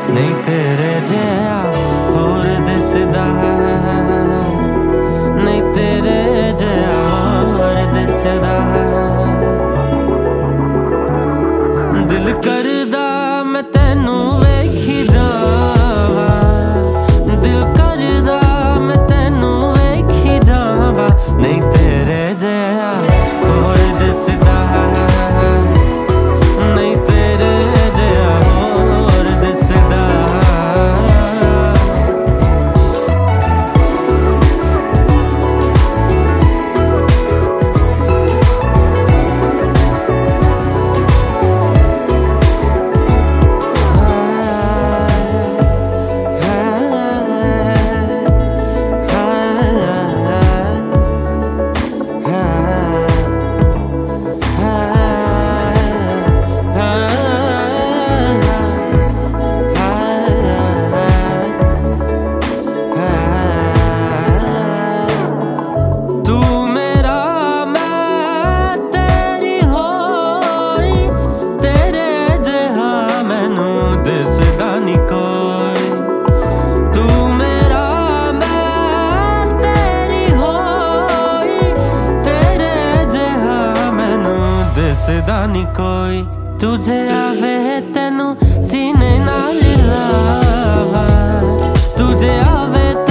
नहीं तेरे जिहा होर दिसदा, नहीं तेरे जिहा होर दिसदा। दिल करदा मैं तैनू वेखी जावा, दिल करदा मैं तैनू वेखी जावा। नहीं तेरे जिहा होर दिसदा, नहीं तेरे जिहा होर दिसदा। दिसदा नी कोई तुझे आवे तेनू सीने नाल लावा, तुझे आवे